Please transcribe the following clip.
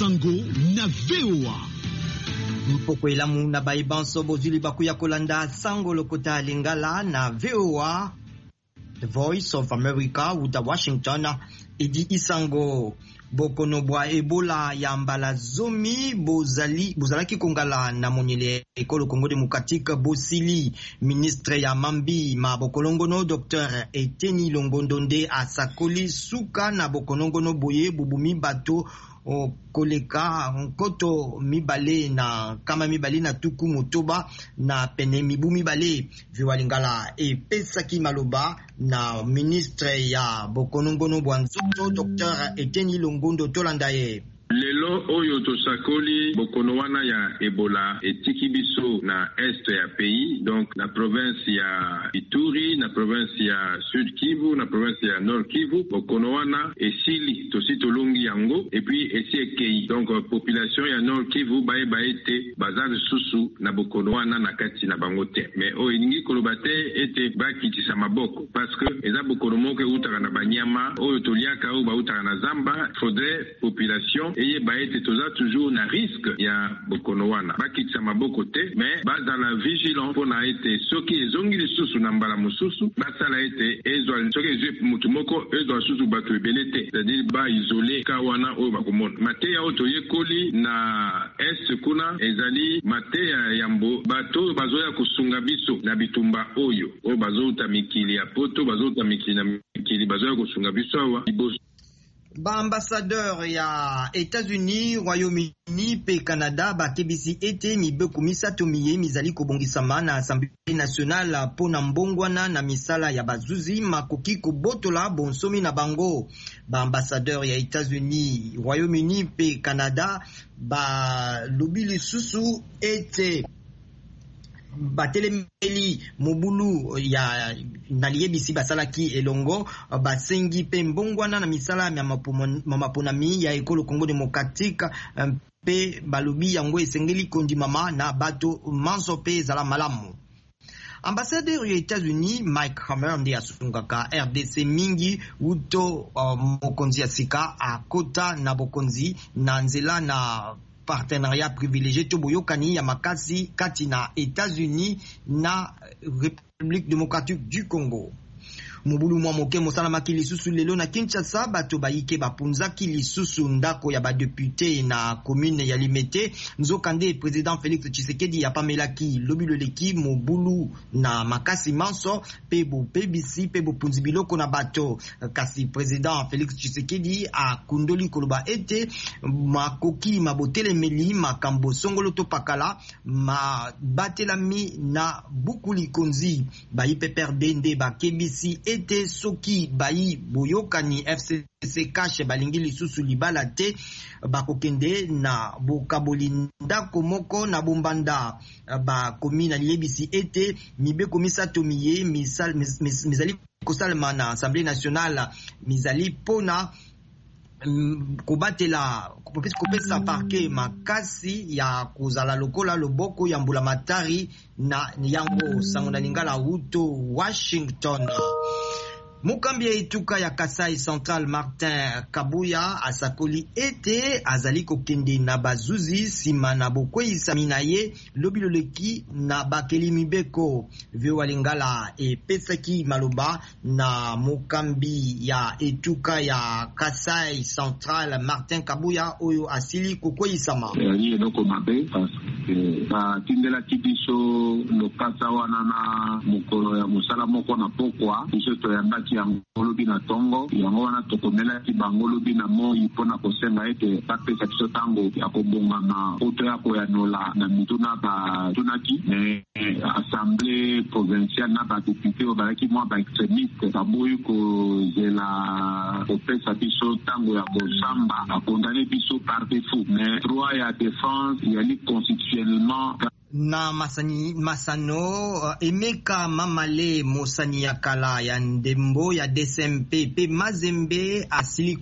Isango na VOA. Mpoko elamu na baibanso bozuli bakuya kolanda sango lokota lingala na VOA, The Voice of America uta Washington. Edi Isango bokono bwa Ebola ya mbala zomi bozalaki kongala na monyele ekolo Kongo Demokratika bosili ministre ya mambi ma bokolongono Dr. Eteni Longondonde asakoli suka na bokolongono boye bubumi bato koleka nkoto mibale na kama mibale na tuku motoba na pene mibu mibale viwalingala pesaki maloba na ministre ya bokonongono bwanzoto Dr. Eteni Longondo Tolandaye. Lelo oyo tosakoli bokono wana ya Ebola etiki biso na est ya pays, donc na province ya Ituri, na province ya Sud Kivu, na province ya Nord Kivu. Bokono wana esili tosi tolongi yango et puis esi ekei, donc population ya Nord Kivu baete bazar susu na bokono wana na kati na bango te, mais o elingi koloba te ete bakitisa maboko parce que eza bokono moko utaka na banyama oyo toliaka oyo bautaka na zamba. Faudrait population eye baete toza toujours na risque ya bokono wana bakitisa maboko te, mais bazala vigilant mpona ete soki ezongi lisusu na mbala mosusu basala ete ezwa soki ezwi mutu moko ezwa susu bato ebele te, c'est-à-dire ba isole ka wana oyo bakomona. Mateya oyo toyekoli na est kuna ezali mateya yambo bato oyo bazoya kosunga biso na bitumba oyo bazouta mikili ya poto, bazouta mikili na mikili bazoya kosunga biso awa liboso. Ambassadeur ya États-Unis, Royaume-Uni pe Canada bakebisi ete mibeku misato miye mizali kobongisama na Assemblée nationale pona mbongwana na misala ya bazuzi makoki kobotola bonsomi na bango. Ambassadeur ya États-Unis, Royaume-Uni pe Canada lobi lisusu ete batelemeli mobulu ya naliyebisi basalaki elongo basengi pe mbongwana na misala ya maponami ya ekolo Kongo Demokratika pe balobi yango esengeli kondimama na bato manso pe zala malamu. Ambassadeur ya États-Unis Mike Hammer ndi asungaka RDC mingi uto mokonzi ya sika akota na bokonzi na nzela na partenariat privilégié to boyokani ya makasi kati na États-Unis na République démocratique du Congo. Mobulu mwa moke mosalamaki lisusu lelo na Kinshasa bato bayike bapunzaki lisusu ndako ya badepute na commune ya Limete nzokande président Félix Tshisekedi ya pamelaki lobilo leki mobulu na makasi manso pe bo PBC pe bo punzi biloko na bato kasi président Félix Tshisekedi a kundoli koloba ete makoki mabotelemeli makambo songolo to pakala ma batelami na bukuli konzi bayi peperdende ba KBC ete soki bayi boyokani FCC kashe balingi lisusu libala te bakokende na bokaboli ndako moko na bombanda bakomi na liyebisi ete mibeko misato miye mizali kosalema na Assemblée nationale mizali pona kobatela kopesa parke makasi ya kuzala lokola loboko ya mbula matari na yango sango na lingala uto Washington. Mukambi ya ituka ya Kasai Central Martin Kabuya asakoli ete azali kokende na bazuzi sima na bokwei saminaye lobiloleki na bakeli mibeko VOA lingala pesaki maloba na mukambi ya ituka ya Kasai Central Martin Kabuya oyo asili kokwei sama. Eloko mabe parce tindela kibiso lokasa wana na mukolo ya musala moko na pokwa biso to yamba yangolobi na tongo yango wana tokomelaki bangolobi na moi mpona kosenga ete bapesa biso tango ya kobongama oto ya koyanola na mituna batunaki assemblée provinciale na badepute oyo bazalaki mwa baextrémiste baboyi kozela kopesa biso tango ya kosamba bakondane biso par défaut mais droit ya défense yali constitutionnellement na masano Emeka Mamale mosani ya kala ya ndembo ya DSMP pe Mazembe asili